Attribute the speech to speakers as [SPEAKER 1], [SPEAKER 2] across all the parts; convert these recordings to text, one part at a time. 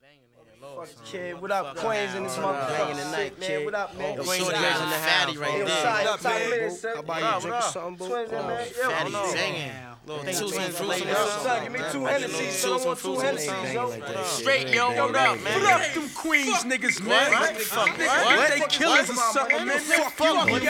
[SPEAKER 1] Kid, what up, Queens in this motherfucking tonight, man. What up, man?
[SPEAKER 2] Queens in the house, right there.
[SPEAKER 1] What up, man?
[SPEAKER 2] How about you drinking something, boo?
[SPEAKER 1] Twins in, man.
[SPEAKER 2] Fatty singing. Little two and fruits in
[SPEAKER 1] Son, give me two Hennessy's. I want two Hennessy's, yo.
[SPEAKER 2] Straight, yo, what up, man?
[SPEAKER 3] What up, them Queens niggas, man? What? They killers or something, man. Fuck you,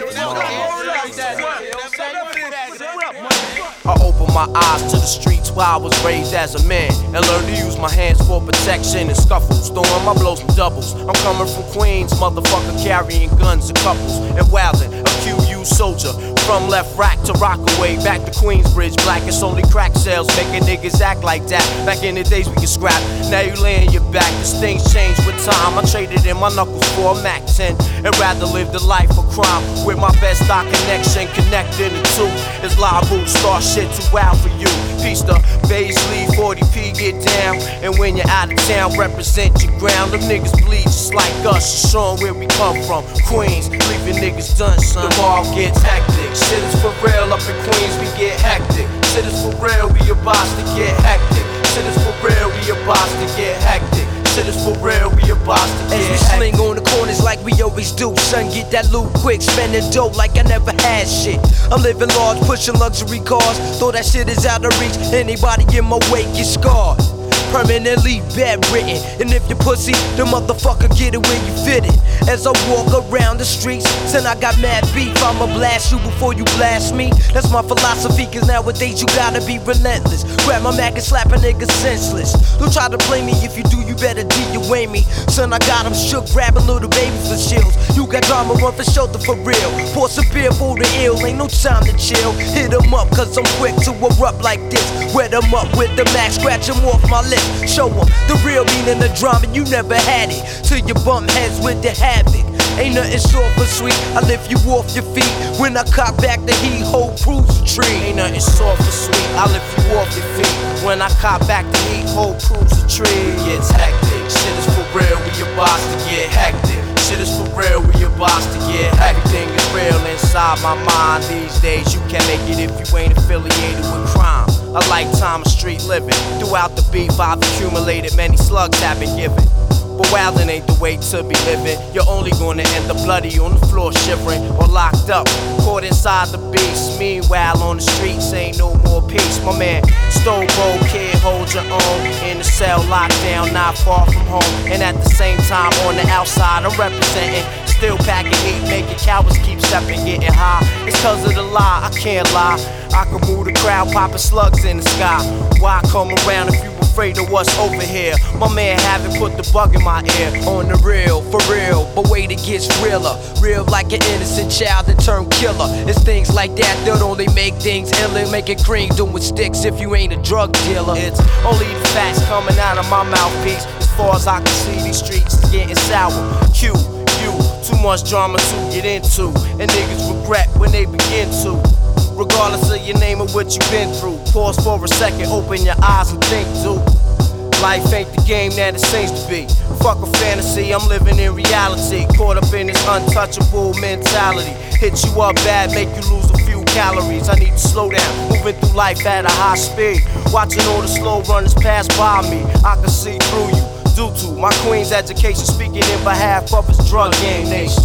[SPEAKER 4] I opened my eyes to the streets where I was raised as a man and learned to use my hands for protection and scuffles. Throwing my blows in doubles. I'm coming from Queens, motherfucker, carrying guns and couples and wildin', a QU soldier. From left rack to Rockaway, back to Queensbridge. Black it's only crack sales, making niggas act like that. Back in the days we could scrap, now you laying your back. Cause things change with time. I traded in my knuckles for a Mac 10 and rather live the life of crime. With my best stock connection, connecting the two is live boot, start shit too wild for you. Peace to Baisley, 40p, get down. And when you're out of town, represent your ground. Them niggas bleed just like us, showing where we come from. Queens, leaving niggas done, son. The ball gets hectic. Shit is for real, up in Queens we get hectic. Shit is for real, we about to get hectic. Shit is for real, we about to get hectic. Shit is for real, we about to get hectic.
[SPEAKER 5] As we sling on the corners like we always do. Son, get that loot quick, spending dope like I never had shit. I'm living large, pushing luxury cars. Though that shit is out of reach, anybody in my way get scarred. Permanently bedridden. And if you pussy, the motherfucker get it where you fit it. As I walk around the streets, son, I got mad beef. I'ma blast you before you blast me. That's my philosophy, cause nowadays you gotta be relentless. Grab my Mac and slap a nigga senseless. Don't try to play me, if you do, you better DUA me. Son, I got him shook, grabbing little babies for chills. You got drama, run for shelter for real. Pour some beer for the ill, ain't no time to chill. Hit 'em up, cause I'm quick to erupt like this. Wet 'em up with the Mac, scratch 'em off my lip. Show 'em the real meaning of drama, you never had it. Till you bump heads with the havoc. Ain't nothing soft or sweet, I lift you off your feet. When I cock back the heat, whole cruise a tree.
[SPEAKER 4] Ain't nothing soft or sweet, I lift you off your feet. When I cop back the heat, whole cruise a tree. It's hectic, shit is for real, we about to get hectic. Shit is for real, we about to get hectic. Everything is real inside my mind these days. You can't make it if you ain't affiliated with crime. A lifetime of street living. Throughout the beef I've accumulated, many slugs have been given. But wildin' ain't the way to be living. You're only gonna end up bloody on the floor shivering or locked up, caught inside the beast. Meanwhile on the streets ain't no more peace. My man, Stone-Bold Kid, hold your own. In the cell, locked down, not far from home. And at the same time on the outside I'm representing. Still packing heat, making cowards keep stepping, getting high. It's cause of the lie, I can't lie. I can move the crowd, popping slugs in the sky. Why come around if you afraid of what's over here? My man haven't put the bug in my ear.
[SPEAKER 5] On the real, for real, but wait, it gets realer. Real like an innocent child that turned killer. It's things like that that only make things iller. Make it cream doing sticks if you ain't a drug dealer.
[SPEAKER 4] It's only the facts coming out of my mouthpiece. As far as I can see, these streets is getting sour. Q, you, too much drama to get into. And niggas regret when they begin to. Regardless of your name or what you've been through. Pause for a second, open your eyes and think, dude. Life ain't the game that it seems to be. Fuck a fantasy, I'm living in reality. Caught up in this untouchable mentality. Hit you up bad, make you lose a few calories. I need to slow down, moving through life at a high speed. Watching all the slow runners pass by me, I can see through you. Due to my Queen's education, speaking in behalf of his drug game nation.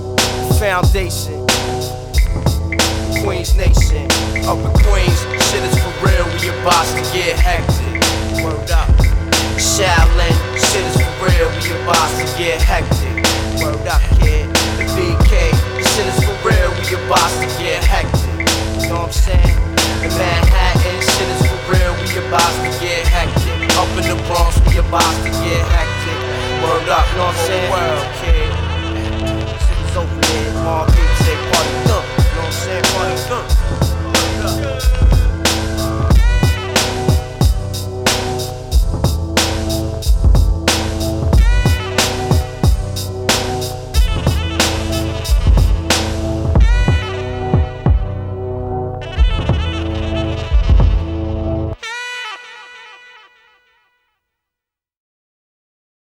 [SPEAKER 4] Foundation, Queens Nation, up in Queens, shit is for real, we about to get hectic. Word up. Shaolin, shit is for real, we about to get hectic. Word up, kid. The BK, shit is for real, we about to get hectic. You know what I'm saying? The man